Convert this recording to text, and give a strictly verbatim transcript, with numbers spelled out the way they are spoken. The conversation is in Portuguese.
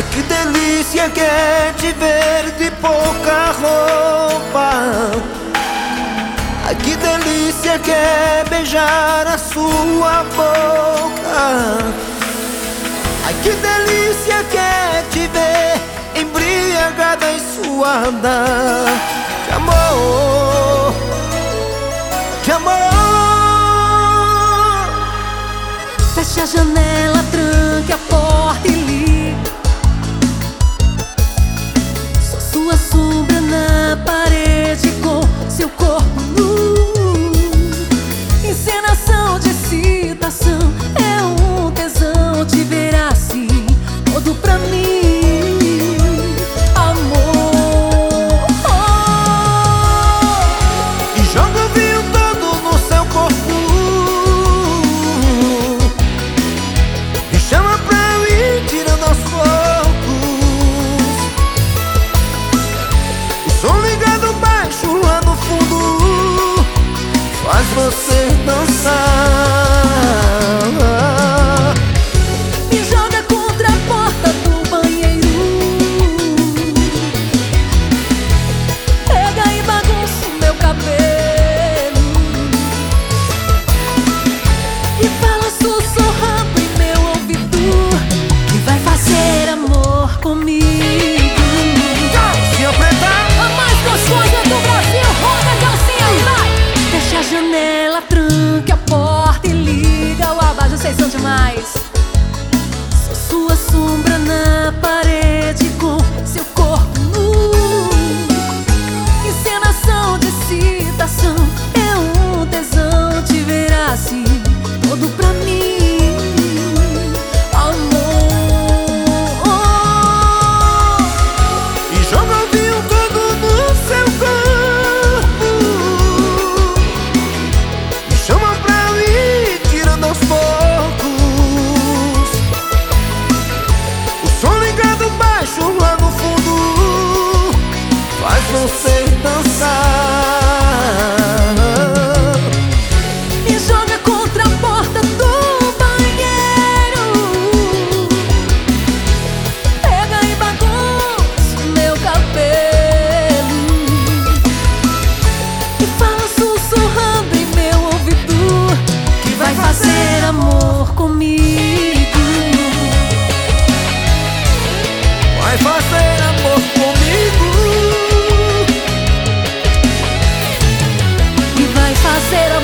Ai, que delícia que é te ver de pouca roupa. Ai, que delícia que é beijar a sua boca. Ai, que delícia que é te ver embriagada e suada de amor, de amor. Feche a janela, tranque a porta e liga. Só sua sombra na parede com seu corpo nu. Encenação de excitação, é um tesão te ver assim, todo pra mim, amor. E joga o vinho todo no seu corpo, me chama pra eu ir tirando aos poucos. O som ligado baixo lá no fundo faz você dançar. Me joga contra a porta do banheiro, pega e bagunça o meu cabelo e fala sussurrando em meu ouvido que vai fazer amor comigo. Se apertar, A mais gostosa do Brasil, roda a calcinha e vai! Fecha a janela, tranque a porta e liga o abajur, vocês são demais. Sou sua sombra na parede com seu corpo nu. Encenação de excitação, é um tesão te ver assim, todo pra mim, amor. e joga o vinho todo no seu corpo, me chama pra eu ir tirando aos poucos. O som ligado baixo lá no fundo faz você dançar. Me joga contra a porta do banheiro, pega e bagunça meu cabelo e fala sussurrando em meu ouvido que vai fazer amor comigo. Vai fazer amor comigo, E vai fazer amor